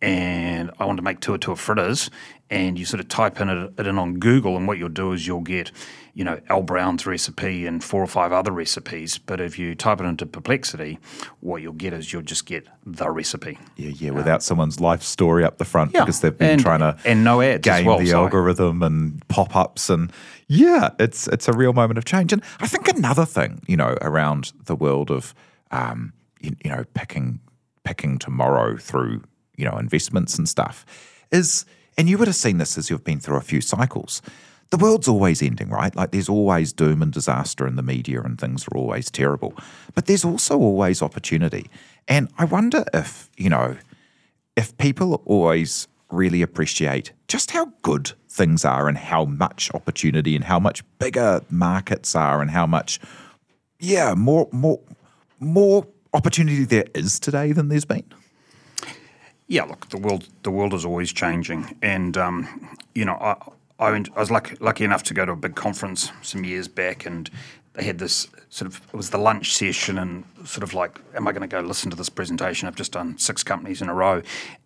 and I want to make tuatua fritters, and you sort of type in it, it in on Google, and what you'll do is you'll get, you know, Al Brown's recipe and four or five other recipes. But if you type it into Perplexity, what you'll get is you'll just get the recipe. Yeah, yeah, without um, someone's life story up the front, yeah, because they've been and, trying to and no ads game as well, the so. algorithm and pop-ups, and yeah, it's it's a real moment of change. And I think another thing, you know, around the world of um, you, you know picking picking tomorrow through you know investments and stuff is. And you would have seen this as you've been through a few cycles. The world's always ending, right? Like there's always doom and disaster in the media and things are always terrible. But there's also always opportunity. And I wonder if, you know, if people always really appreciate just how good things are and how much opportunity and how much bigger markets are and how much, yeah, more more more opportunity there is today than there's been. Yeah, look, the world the world is always changing, and um, you know, I I, went, I was lucky lucky enough to go to a big conference some years back, and they had this sort of, it was the lunch session and sort of like, am I going to go listen to this presentation? I've just done six companies in a row.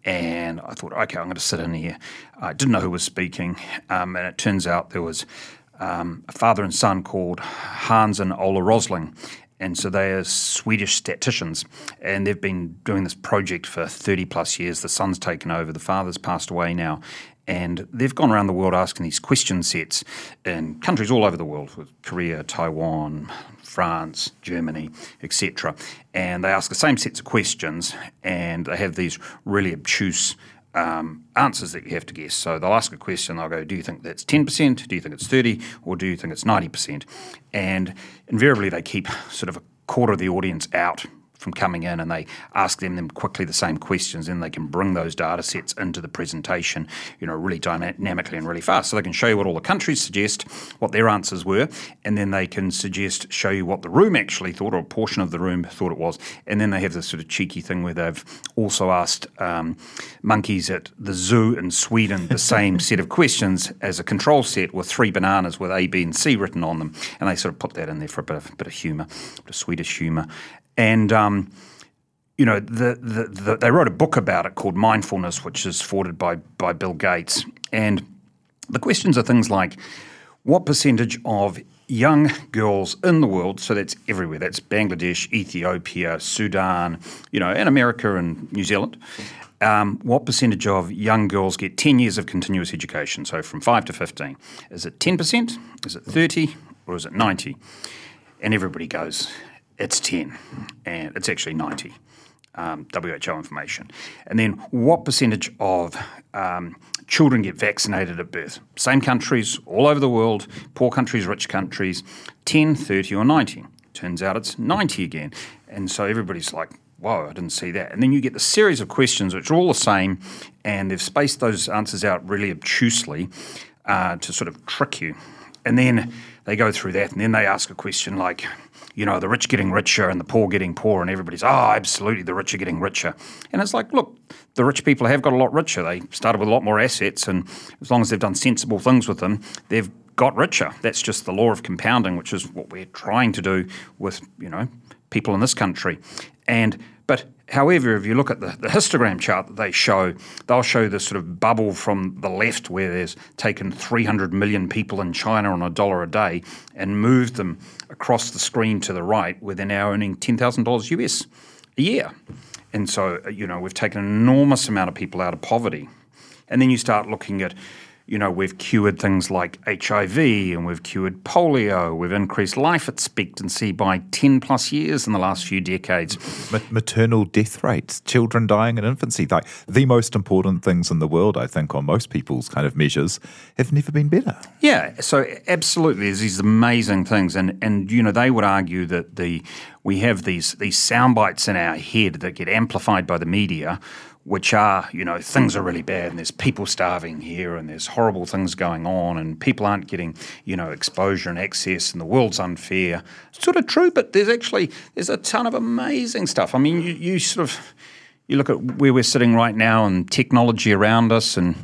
And I thought, okay, I'm going to sit in here. I didn't know who was speaking. Um, and it turns out there was um, a father and son called Hans and Ola Rosling. And so they are Swedish statisticians, and they've been doing this project for thirty plus years. The son's taken over, the father's passed away now, and they've gone around the world asking these question sets in countries all over the world, with Korea, Taiwan, France, Germany, et cetera. And they ask the same sets of questions, and they have these really obtuse Um, answers that you have to guess. So they'll ask a question, they'll go, do you think that's ten percent, do you think it's thirty, or do you think it's ninety percent? And invariably they keep sort of a quarter of the audience out from coming in, and they ask them, them quickly the same questions, and they can bring those data sets into the presentation, you know, really dynamically and really fast. So they can show you what all the countries suggest, what their answers were, and then they can suggest, show you what the room actually thought, or a portion of the room thought it was. And then they have this sort of cheeky thing where they've also asked um, monkeys at the zoo in Sweden the same set of questions as a control set with three bananas with A, B, and C written on them. And they sort of put that in there for a bit of, bit of humour, a bit of Swedish humour. And, um, you know, the, the, the, they wrote a book about it called Mindfulness, which is forwarded by, by Bill Gates. And the questions are things like, what percentage of young girls in the world, so that's everywhere, that's Bangladesh, Ethiopia, Sudan, you know, and America and New Zealand, um, what percentage of young girls get ten years of continuous education, so from five to fifteen? Is it ten percent? Is it thirty? Or is it ninety? And everybody goes, it's ten, and it's actually ninety, um, W H O information. And then what percentage of um, children get vaccinated at birth? Same countries all over the world, poor countries, rich countries, ten, thirty or ninety. Turns out it's ninety again. And so everybody's like, whoa, I didn't see that. And then you get the series of questions which are all the same, and they've spaced those answers out really obtusely uh, to sort of trick you. And then they go through that, and then they ask a question like, you know, the rich getting richer and the poor getting poorer, and everybody's, oh, absolutely, the rich are getting richer. And it's like, look, the rich people have got a lot richer. They started with a lot more assets, and as long as they've done sensible things with them, they've got richer. That's just the law of compounding, which is what we're trying to do with, you know, people in this country. And but however, if you look at the, the histogram chart that they show, they'll show this sort of bubble from the left where there's taken three hundred million people in China on a dollar a day and moved them across the screen to the right, where they're now earning ten thousand dollars U S a year. And so, you know, we've taken an enormous amount of people out of poverty. And then you start looking at, you know, we've cured things like H I V, and we've cured polio. We've increased life expectancy by ten plus years in the last few decades. Ma- maternal death rates, children dying in infancy, like the most important things in the world, I think, on most people's kind of measures, have never been better. Yeah, so absolutely, there's these amazing things, and and you know, they would argue that the we have these these sound bites in our head that get amplified by the media, which are, you know, things are really bad and there's people starving here and there's horrible things going on and people aren't getting, you know, exposure and access and the world's unfair. It's sort of true, but there's actually, there's a ton of amazing stuff. I mean, you, you sort of, you look at where we're sitting right now and technology around us, and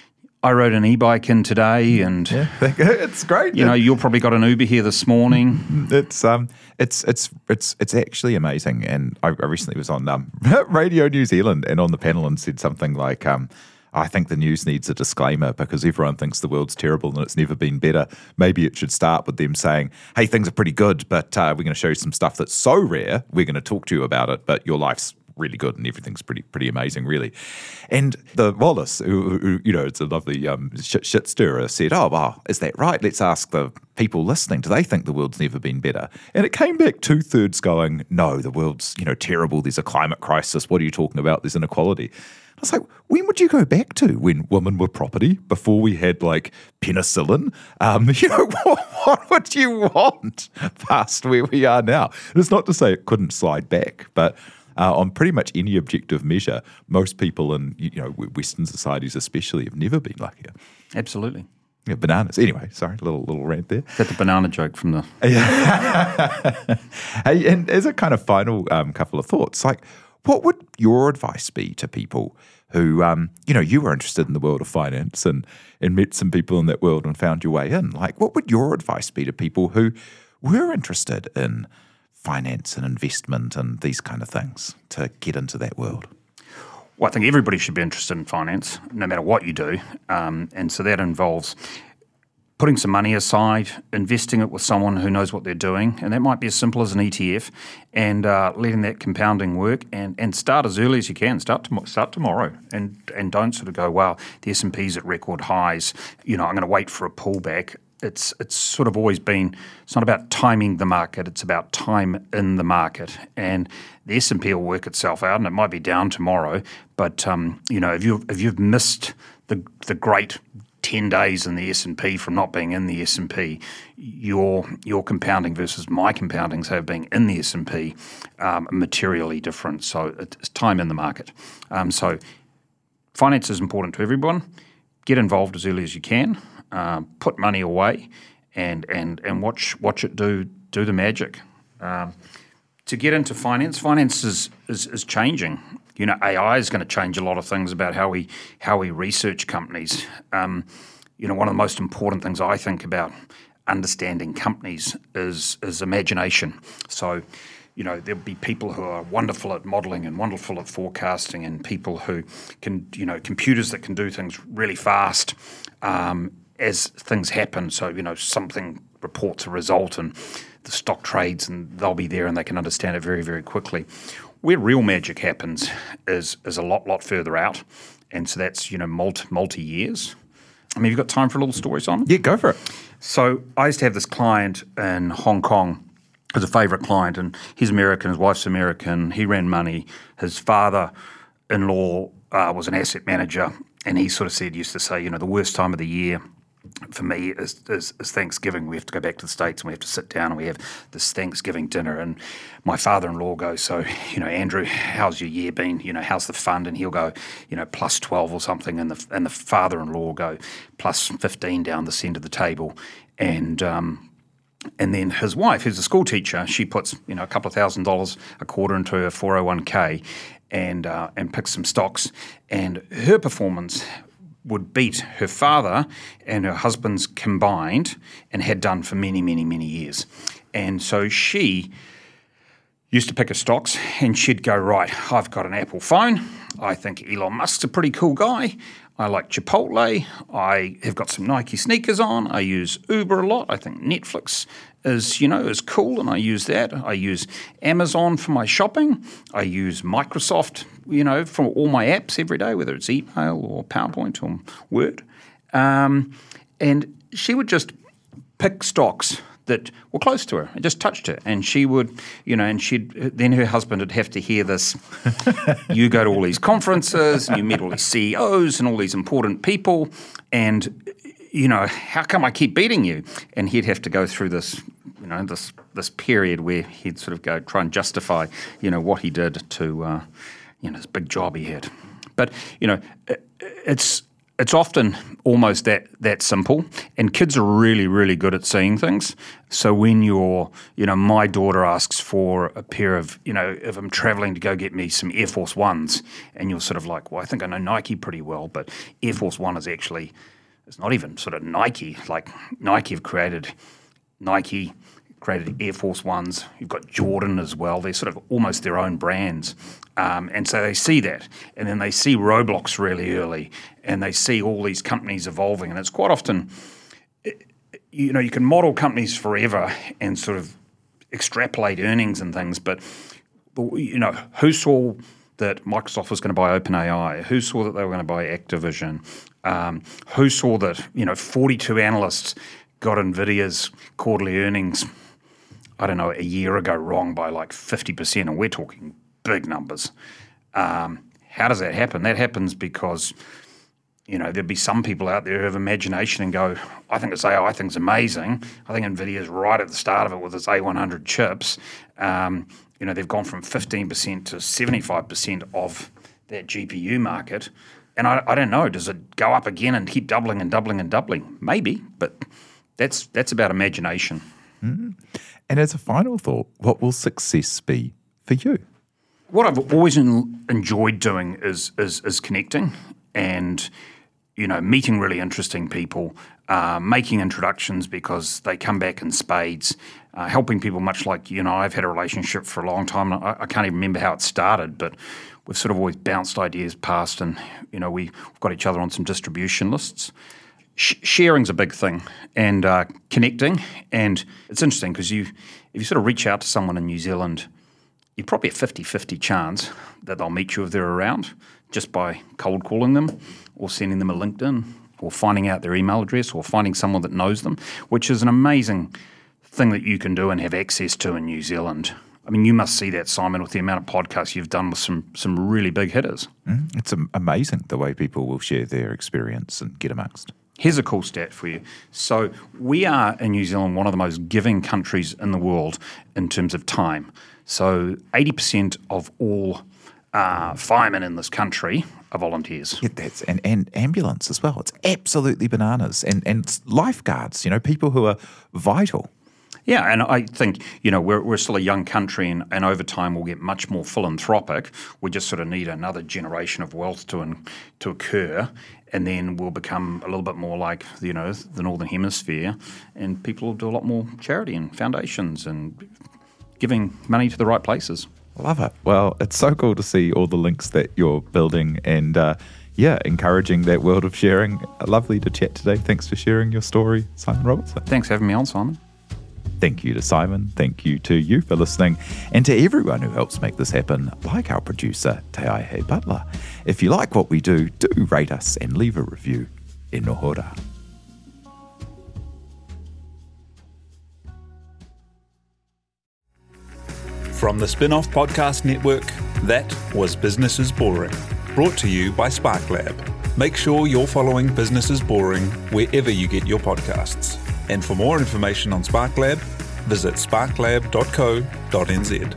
I rode an e-bike in today, and yeah, it's great. You know, you've probably got an Uber here this morning. It's um, it's it's it's it's actually amazing. And I, I recently was on um, Radio New Zealand and on the panel and said something like, um, I think the news needs a disclaimer because everyone thinks the world's terrible and it's never been better. Maybe it should start with them saying, hey, things are pretty good, but uh, we're going to show you some stuff that's so rare, we're going to talk to you about it, but your life's really good and everything's pretty pretty amazing, really. And the Wallace, who, who you know, it's a lovely um, shit, shit stirrer, said, oh, wow, is that right? Let's ask the people listening, do they think the world's never been better? And it came back two-thirds going, no, the world's, you know, terrible. There's a climate crisis. What are you talking about? There's inequality. I was like, when would you go back to? When women were property? Before we had, like, penicillin? Um, you know, what, what would you want past where we are now? And it's not to say it couldn't slide back, but Uh, on pretty much any objective measure, most people in, you know, Western societies especially have never been luckier. Absolutely. Yeah, bananas. Anyway, sorry, little little rant there. Is that the banana joke from the... Hey, and as a kind of final um, couple of thoughts, like, what would your advice be to people who, um, you know, you were interested in the world of finance and, and met some people in that world and found your way in? Like, what would your advice be to people who were interested in finance and investment and these kind of things to get into that world? Well, I think everybody should be interested in finance, no matter what you do. Um, and so that involves putting some money aside, investing it with someone who knows what they're doing, and that might be as simple as an E T F, and uh, letting that compounding work, and, and start as early as you can. Start to, start tomorrow, and and don't sort of go, wow, the S and P's at record highs. You know, I'm going to wait for a pullback. It's it's sort of always been. It's not about timing the market. It's about time in the market, and the S and P will work itself out, and it might be down tomorrow. But um, you know, if you if you've missed the the great ten days in the S and P from not being in the S and P, your your compounding versus my compoundings have been in the S and P um, materially different. So it's time in the market. Um, so finance is important to everyone. Get involved as early as you can. Uh, put money away, and and and watch watch it do do the magic. Um, to get into finance, finance is, is is changing. You know, A I is going to change a lot of things about how we how we research companies. Um, you know, one of the most important things I think about understanding companies is is imagination. So, you know, there'll be people who are wonderful at modelling and wonderful at forecasting, and people who can, you know, computers that can do things really fast. Um, as things happen, so, you know, something reports a result and the stock trades, and they'll be there and they can understand it very, very quickly. Where real magic happens is is a lot, lot further out, and so that's, you know, multi, multi-years. I mean, you've got time for a little story, Simon? Yeah, go for it. So I used to have this client in Hong Kong as a favourite client, and he's American, his wife's American, he ran money. His father-in-law uh, was an asset manager, and he sort of said, used to say, you know, the worst time of the year for me is, is, is Thanksgiving. We have to go back to the States and we have to sit down and we have this Thanksgiving dinner. And my father-in-law goes, so, you know, Andrew, how's your year been? You know, how's the fund? And he'll go, you know, plus twelve or something. And the and the father-in-law will go plus fifteen down the centre of the table. And um, and then his wife, who's a school teacher, she puts, you know, a couple of thousand dollars a quarter into her four oh one k and uh, and picks some stocks. And her performance would beat her father and her husband's combined, and had done for many, many, many years. And so she used to pick her stocks, and she'd go, right, I've got an Apple phone. I think Elon Musk's a pretty cool guy. I like Chipotle. I have got some Nike sneakers on. I use Uber a lot. I think Netflix is, you know, is cool, and I use that. I use Amazon for my shopping. I use Microsoft, you know, for all my apps every day, whether it's email or PowerPoint or Word. Um, and she would just pick stocks that were close to her and just touched her. And she would, you know, and she'd, then her husband would have to hear this, you go to all these conferences and you meet all these C E Os and all these important people, and, you know, how come I keep beating you? And he'd have to go through this, you know, this this period where he'd sort of go try and justify, you know, what he did to, uh, you know, this big job he had. But, you know, it, it's it's often almost that that simple, and kids are really, really good at seeing things. So when you're, you know, my daughter asks for a pair of, you know, if I'm traveling to go get me some Air Force Ones, and you're sort of like, well, I think I know Nike pretty well, but Air Force One is actually, it's not even sort of Nike. Like Nike have created Nike, created Air Force Ones. You've got Jordan as well. They're sort of almost their own brands. Um, and so they see that, and then they see Roblox really early, and they see all these companies evolving. And it's quite often, you know, you can model companies forever and sort of extrapolate earnings and things, but, you know, who saw that Microsoft was going to buy OpenAI? Who saw that they were going to buy Activision? Um, who saw that, you know, forty-two analysts got NVIDIA's quarterly earnings, I don't know, a year ago wrong by like fifty percent, and we're talking big numbers. Um, how does that happen? That happens because, you know, there'd be some people out there who have imagination and go, I think this A I thing's amazing. I think NVIDIA's right at the start of it with its A one hundred chips. Um, you know, they've gone from fifteen percent to seventy-five percent of that G P U market. And I, I don't know, does it go up again and keep doubling and doubling and doubling? Maybe, but that's that's about imagination. Mm. And as a final thought, what will success be for you? What I've always en- enjoyed doing is, is is connecting and, you know, meeting really interesting people, uh, making introductions because they come back in spades, uh, helping people much like, you know, I've had a relationship for a long time. I, I can't even remember how it started, but we've sort of always bounced ideas past and, you know, we, we've got each other on some distribution lists. Sh- sharing's a big thing and uh, connecting. And it's interesting because you, if you sort of reach out to someone in New Zealand, you're probably a fifty-fifty chance that they'll meet you if they're around just by cold calling them or sending them a LinkedIn or finding out their email address or finding someone that knows them, which is an amazing thing that you can do and have access to in New Zealand. I mean, you must see that, Simon, with the amount of podcasts you've done with some some really big hitters. Mm, it's amazing the way people will share their experience and get amongst. Here's a cool stat for you. So we are in New Zealand one of the most giving countries in the world in terms of time. So eighty percent of all uh, firemen in this country are volunteers. Yeah, that's and, and ambulance as well. It's absolutely bananas. And and lifeguards, you know, people who are vital. Yeah, and I think, you know, we're we're still a young country and, and over time we'll get much more philanthropic. We just sort of need another generation of wealth to in, to occur and then we'll become a little bit more like, you know, the Northern Hemisphere and people will do a lot more charity and foundations and giving money to the right places. Love it. Well, it's so cool to see all the links that you're building and, uh, yeah, encouraging that world of sharing. Lovely to chat today. Thanks for sharing your story, Simon Robertson. Thanks for having me on, Simon. Thank you to Simon. Thank you to you for listening and to everyone who helps make this happen, like our producer, Te Aihe Butler. If you like what we do, do rate us and leave a review. E noho rā. From the Spin-Off Podcast Network, that was Business is Boring, brought to you by SparkLab. Make sure you're following Business is Boring wherever you get your podcasts. And for more information on SparkLab, visit sparklab dot co dot n z.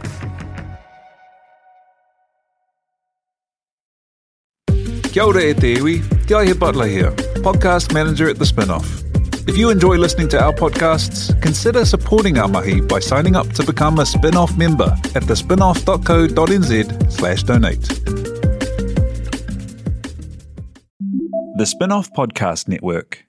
Kia ora e te iwi, Te Aihe Butler here, podcast manager at The Spin-Off. If you enjoy listening to our podcasts, consider supporting our mahi by signing up to become a Spin-Off member at the spinoff dot co dot n z slash donate. The Spin-Off Podcast Network.